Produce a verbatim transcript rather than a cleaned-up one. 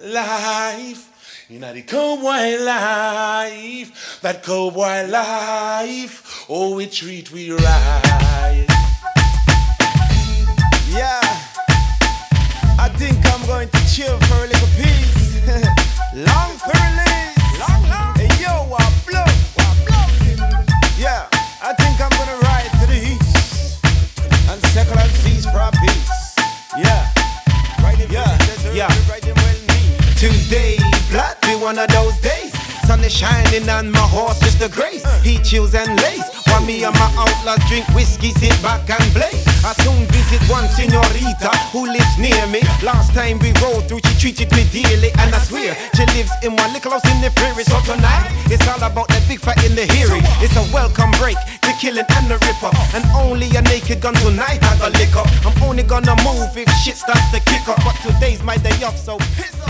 life. You know the cowboy life, that cowboy life. Oh, we treat we right. Yeah, I think I'm going to chill for a little piece. Long for release. Long, long. Hey yo, I blow, I blow. Yeah, I think I'm gonna ride to the east and circle and seas for a peace. Yeah, riding yeah, yeah. Riding well me. Today, blood be one of those days. Sun is shining and my horse just a grace. He chills and lace. While me and my outlaws drink whiskey, sit back and blaze. I soon visit one señorita who lives near me. Last time we rode through, she treated me dearly, and I swear she lives in one little house in the prairie. So tonight, it's all about the big fight in the hearing. It's a welcome break, the killing and the rip up. And only a naked gun tonight I got lick up. I'm only gonna move if shit starts to kick up. But today's my day off, so piss